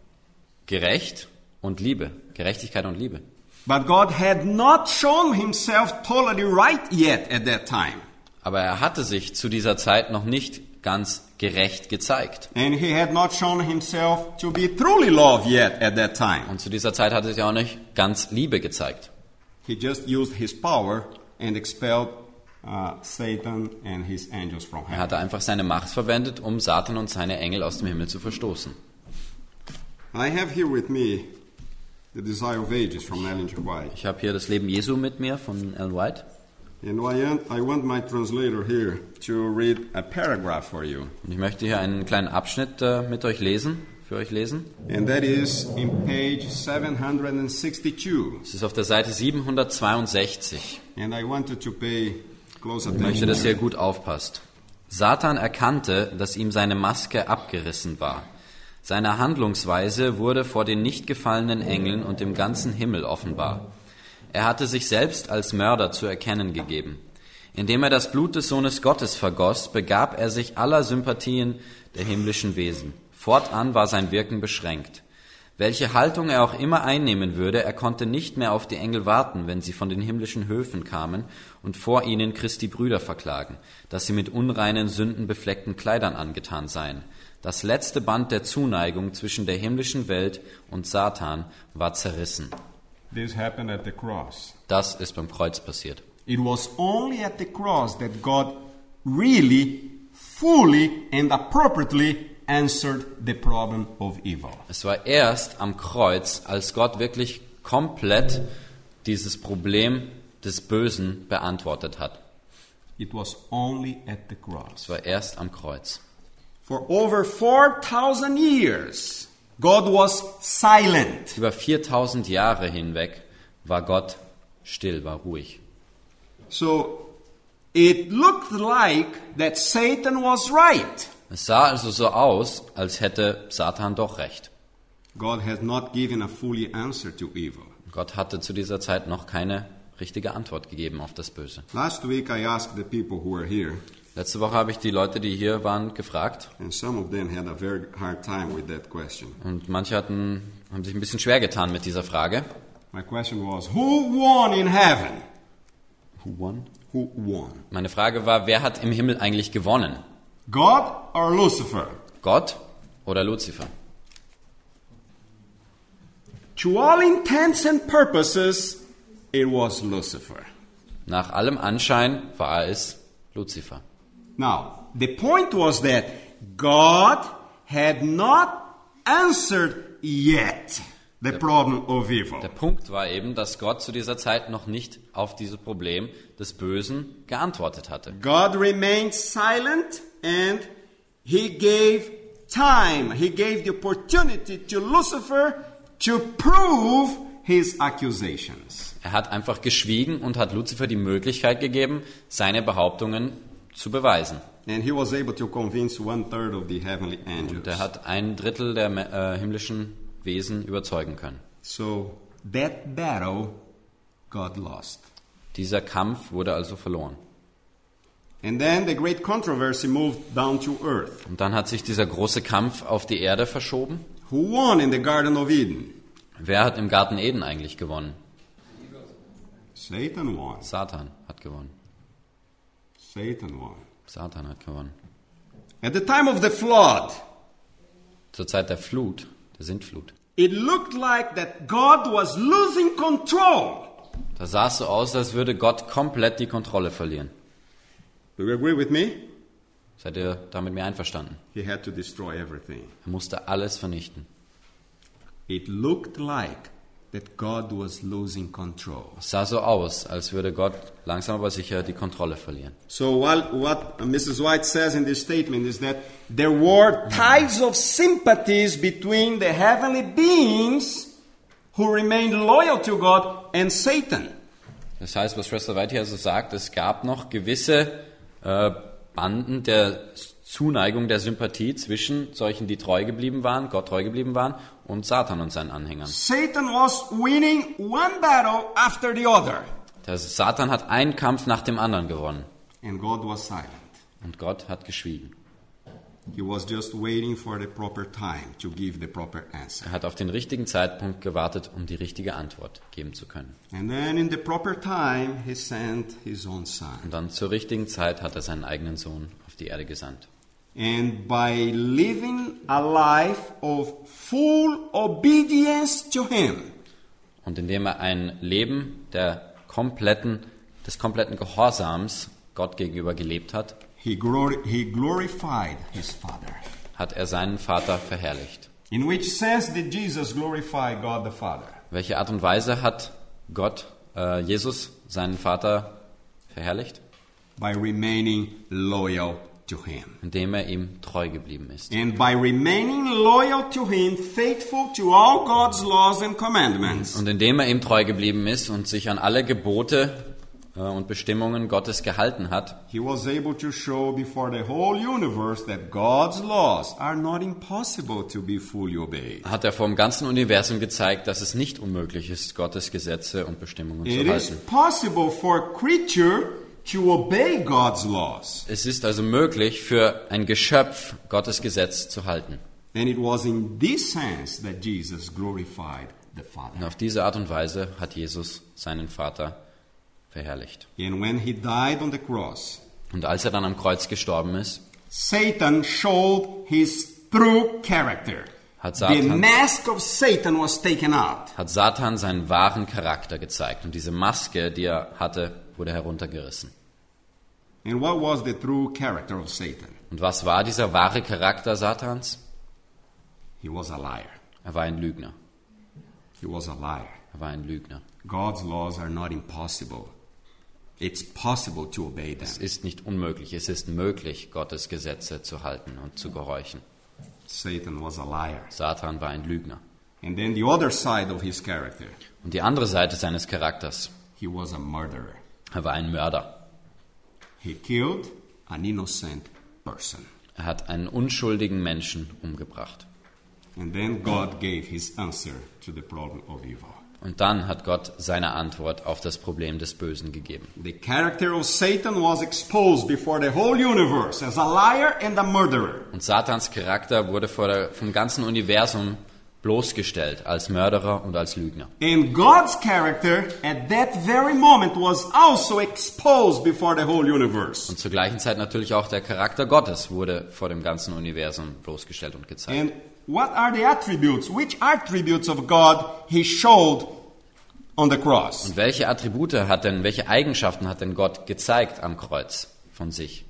B: gerecht und Liebe, Gerechtigkeit und Liebe.
A: But God had not shown himself totally right yet at that time.
B: Aber er hatte sich zu dieser Zeit noch nicht ganz gerecht gezeigt.
A: And he had not shown himself to be truly love yet at that time.
B: Und zu dieser Zeit hatte er sich auch nicht ganz Liebe gezeigt.
A: He just used his power and expelled uh, Satan and his angels from
B: Er
A: heaven.
B: hatte einfach seine Macht verwendet, um Satan und seine Engel aus dem Himmel zu verstoßen.
A: I have here with me The Desire of Ages from Ellen G. White.
B: Ich habe hier das Leben Jesu mit mir von Ellen White.
A: And I want- I want my translator here to read a paragraph for you.
B: Und ich möchte hier einen kleinen Abschnitt äh, mit euch lesen, für euch lesen.
A: And that is in page seven hundred sixty-two.
B: Es ist auf der Seite siebenhundertzweiundsechzig.
A: And I wanted to pay close
B: Ich möchte,
A: attention.
B: dass ihr gut aufpasst. Satan erkannte, dass ihm seine Maske abgerissen war. Seine Handlungsweise wurde vor den nicht gefallenen Engeln und dem ganzen Himmel offenbar. Er hatte sich selbst als Mörder zu erkennen gegeben. Indem er das Blut des Sohnes Gottes vergoss, begab er sich aller Sympathien der himmlischen Wesen. Fortan war sein Wirken beschränkt. Welche Haltung er auch immer einnehmen würde, er konnte nicht mehr auf die Engel warten, wenn sie von den himmlischen Höfen kamen und vor ihnen Christi Brüder verklagen, dass sie mit unreinen, sündenbefleckten Kleidern angetan seien. Das letzte Band der Zuneigung zwischen der himmlischen Welt und Satan war zerrissen.
A: This happened at the cross.
B: Das ist beim Kreuz passiert.
A: It was only at the cross that God really, fully and appropriately answered the problem of evil.
B: Es war erst am Kreuz, als Gott wirklich komplett dieses Problem des Bösen beantwortet hat.
A: It was only at the cross.
B: Es war erst am Kreuz.
A: For over four thousand years, God was silent.
B: Über viertausend Jahre hinweg war Gott still, war ruhig.
A: So it looked like that Satan was right.
B: Es sah also so aus, als hätte Satan doch recht.
A: God has not given a fully answer to evil.
B: Gott hatte zu dieser Zeit noch keine richtige Antwort gegeben auf das Böse.
A: Last week I asked the people who were here,
B: Letzte Woche habe ich die Leute, die hier waren, gefragt.
A: and some of them had a very hard time with that question.
B: Und manche hatten, haben sich ein bisschen schwer getan mit dieser Frage.
A: My question was, who won in heaven?
B: Who won?
A: Who won?
B: Meine Frage war, wer hat im Himmel eigentlich gewonnen?
A: God or Lucifer?
B: Gott oder Luzifer?
A: To all intents and purposes, it was Lucifer.
B: Nach allem Anschein war es Luzifer.
A: Now, the point was that God had not answered yet the problem of evil.
B: Der Punkt war eben, dass Gott zu dieser Zeit noch nicht auf dieses Problem des Bösen geantwortet hatte.
A: God remained silent and he gave time, he gave the opportunity to Lucifer to prove his accusations.
B: Er hat einfach geschwiegen und hat Luzifer die Möglichkeit gegeben, seine Behauptungen zu beweisen.
A: And he was able to convince one third of the heavenly angels.
B: Und er hat ein Drittel der äh, himmlischen Wesen überzeugen können.
A: So that battle God lost.
B: Dieser Kampf wurde also verloren.
A: And then the great controversy moved down to earth.
B: Und dann hat sich dieser große Kampf auf die Erde verschoben.
A: Who won in the Garden of Eden?
B: Wer hat im Garten Eden eigentlich gewonnen?
A: Satan won.
B: Satan hat gewonnen.
A: Satan won.
B: Satan hat gewonnen.
A: At the time of the flood,
B: Zur Zeit der Flut, der Sintflut,
A: it looked like that God was losing control.
B: da sah es so aus, als würde Gott komplett die Kontrolle verlieren.
A: Do you agree with me?
B: Seid ihr da mit mir einverstanden?
A: He had to destroy everything.
B: Er musste alles vernichten.
A: It looked like that God was losing control.
B: Es sah so aus, als würde Gott langsam aber sicher die Kontrolle verlieren.
A: So what, what Missus White says in this statement is that there were ties of sympathies between the heavenly beings who remained loyal to God and Satan.
B: Das heißt, was Schwester White hier so sagt, es gab noch gewisse äh, Banden der Zuneigung, der Sympathie zwischen solchen, die treu geblieben waren, Gott treu geblieben waren, und Satan und seinen Anhängern.
A: Satan was winning one battle after the other.
B: Der Satan hat einen Kampf nach dem anderen gewonnen.
A: And God was silent.
B: Und Gott hat geschwiegen.
A: He was just waiting for the proper time to give the proper answer.
B: Er hat auf den richtigen Zeitpunkt gewartet, um die richtige Antwort geben zu können.
A: And then in the proper time, he sent his own son.
B: Und dann zur richtigen Zeit hat er seinen eigenen Sohn auf die Erde gesandt.
A: And by living a life of full obedience to him,
B: Und indem er ein Leben der kompletten, des kompletten Gehorsams Gott gegenüber gelebt hat,
A: he, glori- he glorified his Father.
B: hat er seinen Vater verherrlicht.
A: In which sense did Jesus glorify God the Father?
B: Welche Art und Weise hat Gott, äh, Jesus, seinen Vater verherrlicht?
A: By remaining loyal to him.
B: Indem er ihm treu geblieben ist.
A: And by remaining loyal to him, faithful to all God's laws and commandments.
B: Und indem er ihm treu geblieben ist und sich an alle Gebote äh, und Bestimmungen Gottes gehalten hat,
A: He was able to show before the whole universe that God's laws are not impossible to be fully obeyed.
B: hat er vom ganzen Universum gezeigt, dass es nicht unmöglich ist, Gottes Gesetze und Bestimmungen
A: It
B: zu
A: is
B: halten.
A: possible for a creature to obey God's laws.
B: Es ist also möglich für ein Geschöpf, Gottes Gesetz zu halten.
A: And it was in this sense that Jesus glorified the Father.
B: Und auf diese Art und Weise hat Jesus seinen Vater verherrlicht.
A: And when he died on the cross,
B: Und als er dann am Kreuz gestorben ist,
A: Satan showed his true character.
B: hat
A: The
B: Satan,
A: mask of Satan was taken out.
B: hat Satan seinen wahren Charakter gezeigt. Und diese Maske, die er hatte, wurde heruntergerissen.
A: And what was the true character of Satan?
B: Und was war dieser wahre Charakter Satans?
A: He was a liar.
B: Er war ein Lügner.
A: He was a liar.
B: Er war ein Lügner.
A: God's laws are not impossible. It's possible to obey them.
B: Es ist nicht unmöglich, es ist möglich, Gottes Gesetze zu halten und zu gehorchen.
A: Satan was a liar.
B: Satan war ein Lügner.
A: And then the other side of his character,
B: Und die andere Seite seines Charakters,
A: he was a murderer.
B: er war ein Mörder.
A: He killed an innocent person.
B: Er hat einen unschuldigen Menschen umgebracht.
A: And then God gave his answer to the problem of evil.
B: Und dann hat Gott seine Antwort auf das Problem des Bösen gegeben.
A: The character of Satan was exposed before the whole universe as a liar and a murderer.
B: Und Satans Charakter wurde vor der, vom ganzen Universum bloßgestellt als Mörderer und als Lügner.
A: And God's character at that very moment was also exposed before the whole universe.
B: Und zur gleichen Zeit natürlich auch der Charakter Gottes wurde vor dem ganzen Universum bloßgestellt und gezeigt.
A: And what are the attributes? Which attributes of God he showed on the cross?
B: Und welche Attribute hat denn, welche Eigenschaften hat denn Gott gezeigt am Kreuz von sich?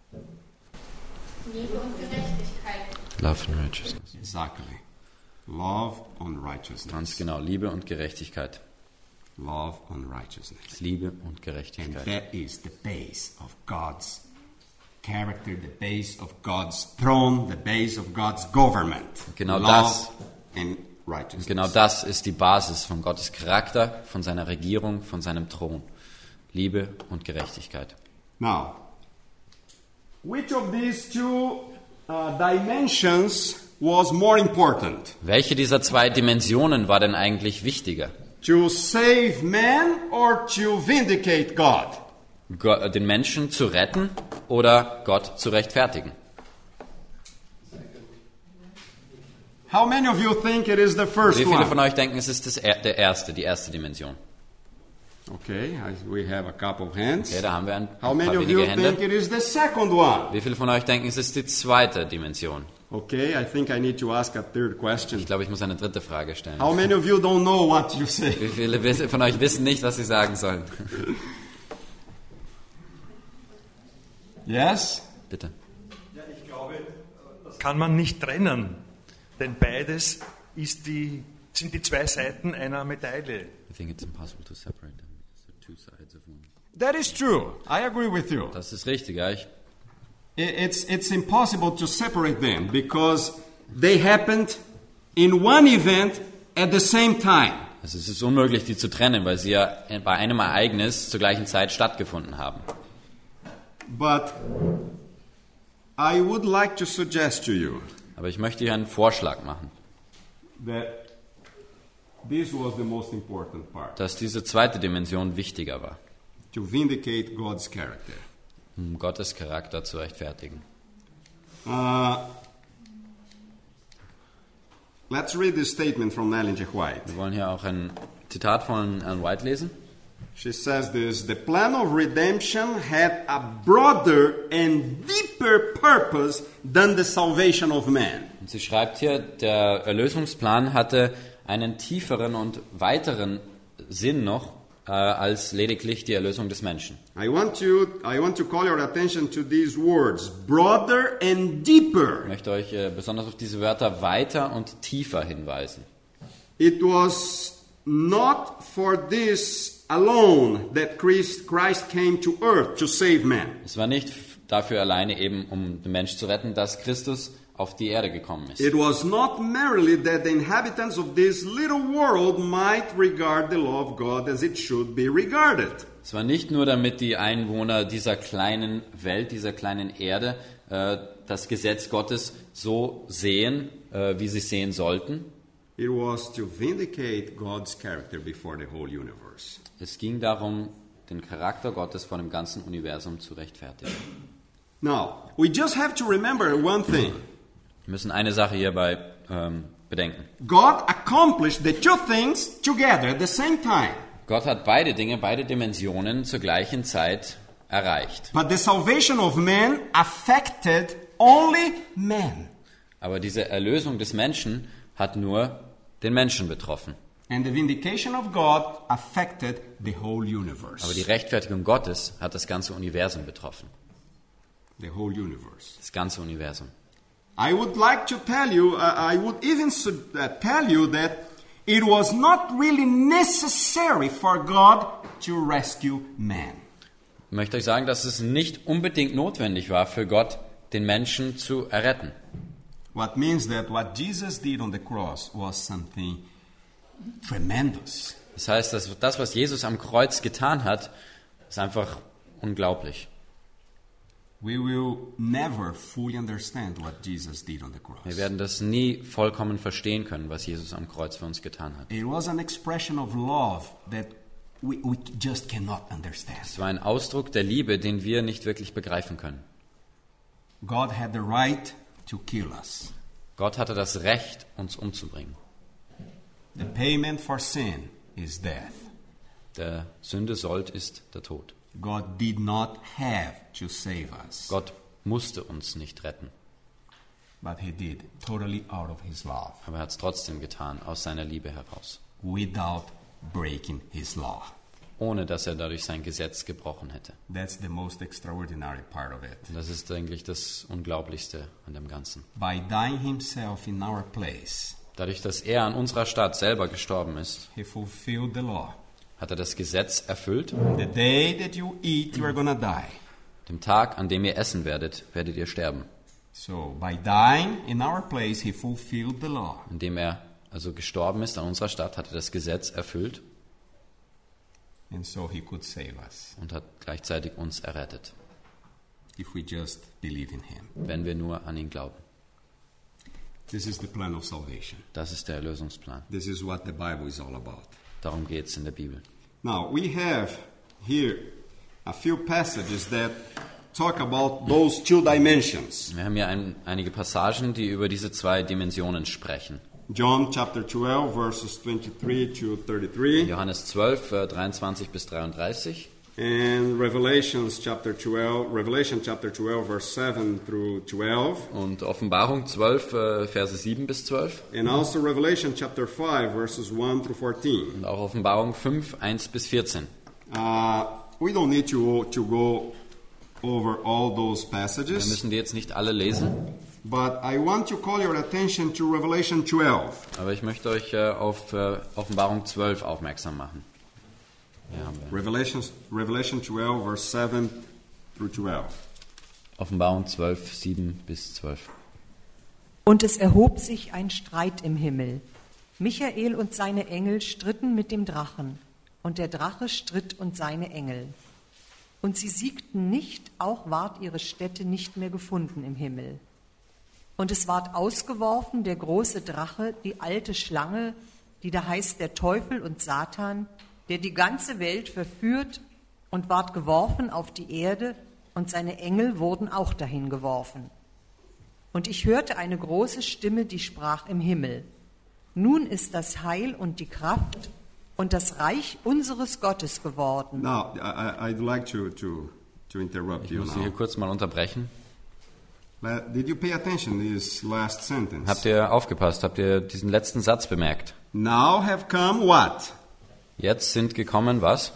G: Liebe und Gerechtigkeit.
B: Love and righteousness.
A: Exactly. Love and righteousness.
B: Ganz genau, Liebe und Gerechtigkeit.
A: Love and righteousness.
B: Liebe und
A: And
B: Gerechtigkeit.
A: that is the base of God's character, the base of God's throne, the base of God's government.
B: Genau
A: Love
B: das.
A: and righteousness.
B: Und genau das ist die Basis von Gottes Charakter, von seiner Regierung, von seinem Thron. Liebe und Gerechtigkeit.
A: Now, which of these two uh, dimensions was more important?
B: Welche dieser zwei Dimensionen war denn eigentlich wichtiger?
A: To save man or to vindicate God?
B: Gott, den Menschen zu retten oder Gott zu rechtfertigen?
A: How many of you think it is the first
B: Wie viele von
A: one?
B: euch denken, es ist das, er- der erste, die erste Dimension?
A: Okay, I, we have a couple of hands.
B: Okay, da haben wir ein
A: How
B: paar
A: many of you
B: wenige
A: think
B: Hände.
A: it is the second one?
B: Wie viele von euch denken, es ist die zweite Dimension?
A: Okay, I think I need to ask a third question.
B: Ich glaube, ich muss eine dritte Frage stellen.
A: How many of you don't know what you say?
B: Wie viele wiss- von euch wissen nicht, was sie sagen sollen?
A: Yes?
B: Bitte.
H: Ja, ich glaube, das kann man nicht trennen, denn beides ist die, sind die zwei Seiten einer Medaille.
B: I think it's impossible to separate them. It's the two sides of one.
A: That is true. I agree with you.
B: Das ist richtig, ja. Ich,
A: I- It's, it's impossible to separate them because they happened in one event at the same time.
B: also es ist unmöglich, die zu trennen, weil sie ja bei einem Ereignis zur gleichen Zeit stattgefunden haben.
A: But I would like to suggest to you
B: Aber ich möchte hier einen Vorschlag machen,
A: that this was the most important part,
B: dass diese zweite Dimension wichtiger war,
A: to vindicate God's character.
B: um Gottes Charakter zu rechtfertigen.
A: Uh, let's read this statement from Ellen G. White.
B: Wir wollen hier auch ein Zitat von Ellen White lesen.
A: She says this: the plan of redemption had a broader and deeper purpose than the salvation of man.
B: Und sie schreibt hier, der Erlösungsplan hatte einen tieferen und weiteren Sinn noch äh, als lediglich die Erlösung des Menschen.
A: I want you, I want to call your attention to these words: broader and deeper.
B: Ich möchte euch äh, besonders auf diese Wörter weiter und tiefer hinweisen.
A: It was not for this alone that Christ, Christ came to earth to save man.
B: Es war nicht f- dafür alleine eben, um den Menschen zu retten, dass Christus auf die Erde gekommen ist.
A: It was not merely that the inhabitants of this little world might regard the law of God as it should be regarded.
B: Es war nicht nur, damit die Einwohner dieser kleinen Welt, dieser kleinen Erde, äh, das Gesetz Gottes so sehen, äh, wie sie es sehen sollten.
A: It was to vindicate God's character before the whole universe.
B: Es ging darum, den Charakter Gottes vor dem ganzen Universum zu rechtfertigen.
A: Now, we just have to remember one thing.
B: Wir müssen eine Sache hierbei ähm, bedenken.
A: God accomplished the two things together at the same time.
B: Gott hat beide Dinge, beide Dimensionen zur gleichen Zeit erreicht.
A: But the salvation of man affected only man.
B: Aber diese Erlösung des Menschen hat nur den Menschen betroffen.
A: And the vindication of God affected the whole universe.
B: Aber die Rechtfertigung Gottes hat das ganze Universum betroffen.
A: The whole universe.
B: Das ganze Universum.
A: I would like to tell you, uh, I would even uh, tell you that it was not really necessary for God to rescue man.
B: Ich möchte euch sagen, dass es nicht unbedingt notwendig war für Gott, den Menschen zu erretten.
A: What means that what Jesus did on the cross was something tremendous.
B: Das heißt, dass das, was Jesus am Kreuz getan hat, ist einfach unglaublich.
A: We will never fully understand what Jesus did on the cross.
B: Wir werden das nie vollkommen verstehen können, was Jesus am Kreuz für uns getan hat.
A: It was an expression of love that we, we just cannot understand.
B: Es war ein Ausdruck der Liebe, den wir nicht wirklich begreifen können.
A: God had the right to kill us.
B: Gott hatte das Recht, uns umzubringen.
A: The payment for sin is death.
B: Der Sündesold ist der Tod.
A: God did not have to save us.
B: Gott musste uns nicht retten.
A: But he did, totally out of his love.
B: Aber er hat es trotzdem getan, aus seiner Liebe heraus.
A: Without breaking his law.
B: Ohne dass er dadurch sein Gesetz gebrochen hätte.
A: That's the most extraordinary part of it.
B: Und das ist eigentlich das Unglaublichste an dem Ganzen.
A: By dying himself in our place,
B: dadurch, dass er an unserer Stadt selber gestorben ist,
A: he fulfilled the law.
B: Hat er das Gesetz erfüllt?
A: The day that you eat, you are gonna die.
B: Dem Tag, an dem ihr essen werdet, werdet ihr sterben.
A: So, by dying in our place, he fulfilled the law.
B: Indem er also gestorben ist an unserer Stadt, hat er das Gesetz erfüllt.
A: And so he could save us.
B: Und hat gleichzeitig uns errettet.
A: If we just believe in him.
B: Wenn wir nur an ihn glauben.
A: This is the plan of salvation.
B: Das ist der Erlösungsplan.
A: This is what the Bible is all about.
B: Darum geht es in der Bibel.
A: Now, we have here a few passages that talk about those two dimensions.
B: Wir haben hier ein, einige Passagen, die über diese zwei Dimensionen sprechen.
A: John chapter twelve, verses twenty-three to thirty-three.
B: Johannes zwölf, dreiundzwanzig bis dreiunddreißig.
A: And Revelations chapter twelve, Revelation chapter twelve, verse seven through twelve.
B: Und Offenbarung zwölf, Verse sieben bis zwölf.
A: And also Revelation chapter five, verses one through fourteen.
B: Und auch Offenbarung fünf, eins bis vierzehn.
A: Uh, we don't need to, to go over all those
B: Wir
A: passages.
B: müssen die jetzt nicht alle lesen,
A: But I want to call your attention to Revelation twelve.
B: aber ich möchte euch äh, auf äh, Offenbarung zwölf aufmerksam machen. Hier haben wir.
A: Revelation, Revelation twelve, verse seven through twelve.
B: Offenbarung zwölf, sieben bis zwölf.
F: Und es erhob sich ein Streit im Himmel. Michael und seine Engel stritten mit dem Drachen, und der Drache stritt und seine Engel. Und sie siegten nicht, auch ward ihre Stätte nicht mehr gefunden im Himmel. Und es ward ausgeworfen der große Drache, die alte Schlange, die da heißt der Teufel und Satan, der die ganze Welt verführt, und ward geworfen auf die Erde, und seine Engel wurden auch dahin geworfen. Und ich hörte eine große Stimme, die sprach im Himmel: Nun ist das Heil und die Kraft und das Reich unseres Gottes geworden.
A: Now, I, I'd like to, to, to interrupt
B: Ich
A: you
B: muss Sie hier
A: now.
B: kurz mal unterbrechen.
A: Le- Did you pay attention to this last sentence?
B: Habt ihr aufgepasst? Habt ihr diesen letzten Satz bemerkt?
A: Now have come what?
B: Jetzt sind gekommen was?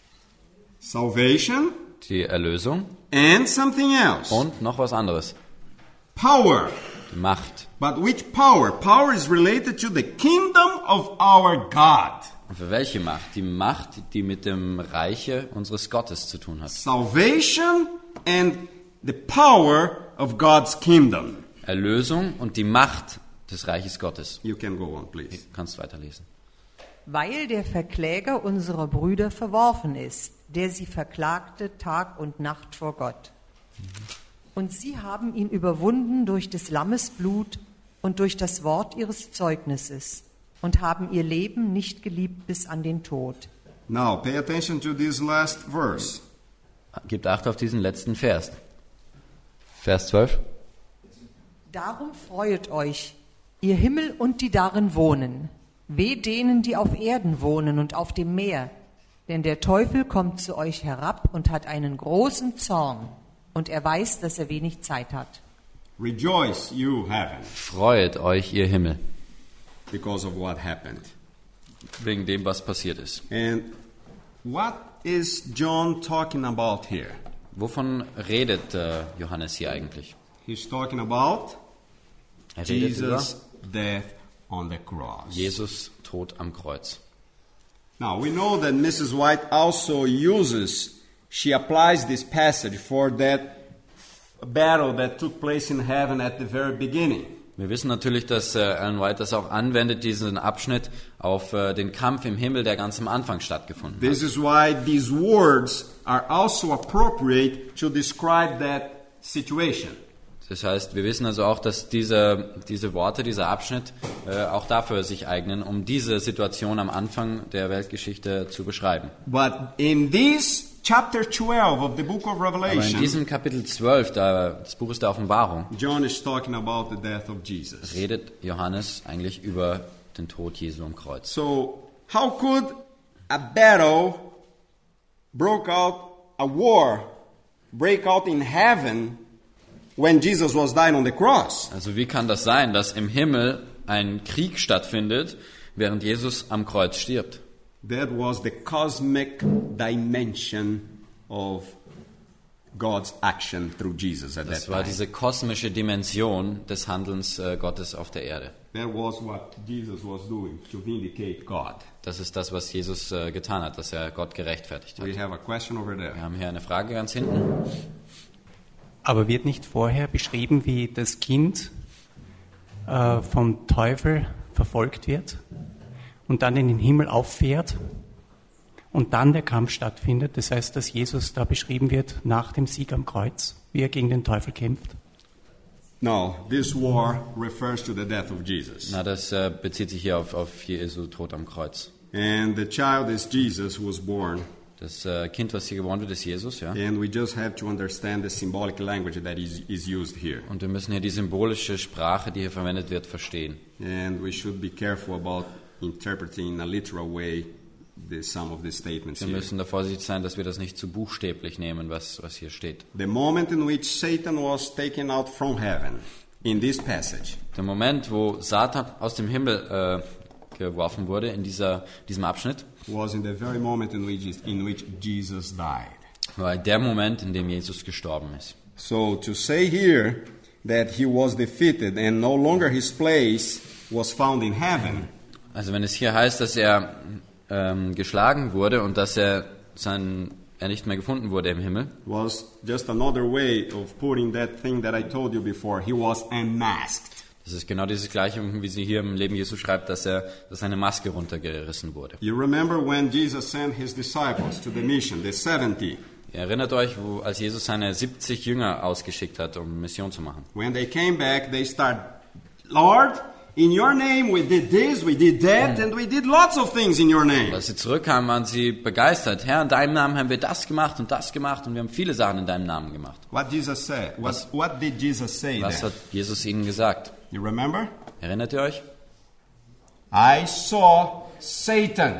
A: Salvation
B: Die Erlösung
A: and something else.
B: und noch was anderes.
A: Power.
B: Die Macht.
A: But which power? Power is related to the kingdom of our God.
B: Und für welche Macht? Die Macht, die mit dem Reiche unseres Gottes zu tun hat.
A: Salvation and the power of God's kingdom.
B: Erlösung und die Macht des Reiches Gottes.
A: You can go on,
B: Du
A: please.
B: kannst weiterlesen.
F: Weil der Verkläger unserer Brüder verworfen ist, der sie verklagte Tag und Nacht vor Gott. Und sie haben ihn überwunden durch des Lammes Blut und durch das Wort ihres Zeugnisses und haben ihr Leben nicht geliebt bis an den Tod.
A: Now, pay attention to this last verse.
B: Gebt Acht auf diesen letzten Vers. Vers zwölf.
F: Darum freuet euch, ihr Himmel und die darin wohnen. Weh denen, die auf Erden wohnen und auf dem Meer. Denn der Teufel kommt zu euch herab und hat einen großen Zorn. Und er weiß, dass er wenig Zeit hat.
A: Rejoice, you heaven,
B: Freut euch, ihr Himmel,
A: because of what happened.
B: wegen dem, was passiert ist.
A: And what is John talking about here?
B: Wovon redet äh, Johannes hier eigentlich?
A: He's talking about
B: Er redet
A: Jesus' death on the cross.
B: über Jesus Tod am Kreuz.
A: Now, we know that Missus White also uses, she applies this passage for that battle that took place in heaven at the very beginning.
B: Wir wissen natürlich, dass äh, Ellen White das auch anwendet, diesen Abschnitt, auf äh, den Kampf im Himmel, der ganz am Anfang stattgefunden hat.
A: This is why these words are also appropriate to describe that situation.
B: Das heißt, wir wissen also auch, dass diese, diese Worte, dieser Abschnitt äh, auch dafür sich eignen, um diese Situation am Anfang der Weltgeschichte zu beschreiben.
A: But in this chapter twelve of the book of
B: Aber in
A: Revelation,
B: diesem Kapitel zwölf da, des Buches der Offenbarung
A: John is talking about the death of Jesus.
B: redet Johannes eigentlich über den Tod Jesu am Kreuz.
A: So, how could a battle broke out, a war break out in heaven when Jesus was dying on the cross?
B: Also wie kann das sein, dass im Himmel ein Krieg stattfindet, während Jesus am Kreuz stirbt?
A: That was the cosmic dimension of God's action through Jesus at
B: Das
A: that
B: war
A: time.
B: diese kosmische Dimension des Handelns äh, Gottes auf der Erde.
A: That was what Jesus was doing to vindicate God.
B: Das ist das, was Jesus äh, getan hat, dass er Gott gerechtfertigt hat.
A: We have a question over there.
B: Wir haben hier eine Frage ganz hinten.
E: Aber wird nicht vorher beschrieben, wie das Kind äh, vom Teufel verfolgt wird und dann in den Himmel auffährt und dann der Kampf stattfindet? Das heißt, dass Jesus da beschrieben wird nach dem Sieg am Kreuz, wie er gegen den Teufel kämpft.
A: No, this war refers to the death of Jesus.
B: Na, das äh, bezieht sich hier auf, auf Jesu Tod am Kreuz.
A: And the child is Jesus who was born.
B: Das äh, Kind, was hier geboren wird, ist Jesus, ja.
A: And we just have to understand the symbolic language that is, is used here.
B: Und wir müssen hier die symbolische Sprache, die hier verwendet wird, verstehen.
A: And we should be careful about interpreting in a literal way the, some of the statements
B: Wir
A: here.
B: müssen da vorsichtig sein, dass wir das nicht zu buchstäblich nehmen, was, was hier steht.
A: The moment in which Satan was taken out from heaven, in this passage,
B: Der Moment, wo Satan aus dem Himmel äh, geworfen wurde, in dieser, diesem Abschnitt,
A: was in the very moment in which, in which Jesus died.
B: war der Moment, in dem Jesus gestorben ist.
A: So to say here that he was defeated and no longer his place was found in heaven,
B: Also wenn es hier heißt, dass er ähm, geschlagen wurde und dass er, sein, er nicht mehr gefunden wurde im Himmel,
A: was just another way of putting that thing that I told you before. He was unmasked.
B: das ist genau dieses Gleiche, wie sie hier im Leben Jesu schreibt, dass er, dass seine Maske runtergerissen wurde.
A: You remember when Jesus sent his disciples to the mission, the seventy.
B: Ihr erinnert euch, wo, als Jesus seine siebzig Jünger ausgeschickt hat, um Mission zu machen.
A: When they came back, they start, Lord, in your name we did this, we did that, and we did lots of things in your name.
B: Als sie zurückkamen, waren sie begeistert. Herr, in deinem Namen haben wir das gemacht und das gemacht und wir haben viele Sachen in deinem Namen gemacht.
A: What Jesus said? What, what did Jesus say
B: Was
A: then?
B: hat Jesus ihnen gesagt?
A: You remember?
B: Erinnert ihr euch?
A: I saw Satan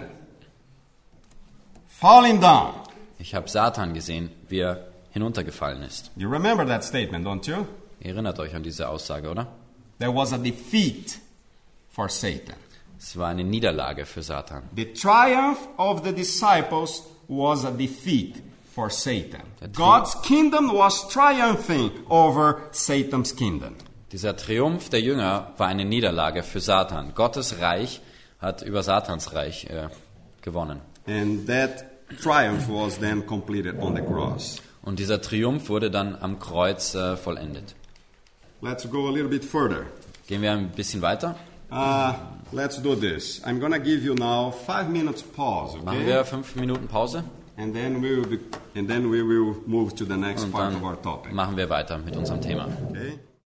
A: falling down.
B: Ich habe Satan gesehen, wie er hinuntergefallen ist.
A: You remember that statement, don't you?
B: Ihr erinnert euch an diese Aussage, oder?
A: There was a defeat for Satan.
B: Es war eine Niederlage für Satan.
A: The triumph of the disciples was a defeat for Satan.
B: Der Tri-
A: God's kingdom was triumphing over Satan's kingdom.
B: Dieser Triumph der Jünger war eine Niederlage für Satan. Gottes Reich hat über Satans Reich äh, gewonnen.
A: And that triumph was then completed on the cross.
B: Und dieser Triumph wurde dann am Kreuz äh, vollendet.
A: Let's go a little bit further.
B: Gehen wir ein bisschen weiter.
A: Uh, let's do this. I'm going to give you now five minutes pause,
B: Machen
A: okay?
B: wir fünf Minuten Pause
A: And then we will be, and then we will move to the next
B: und
A: part
B: dann
A: of our topic.
B: machen wir weiter mit unserem Thema.
A: Okay?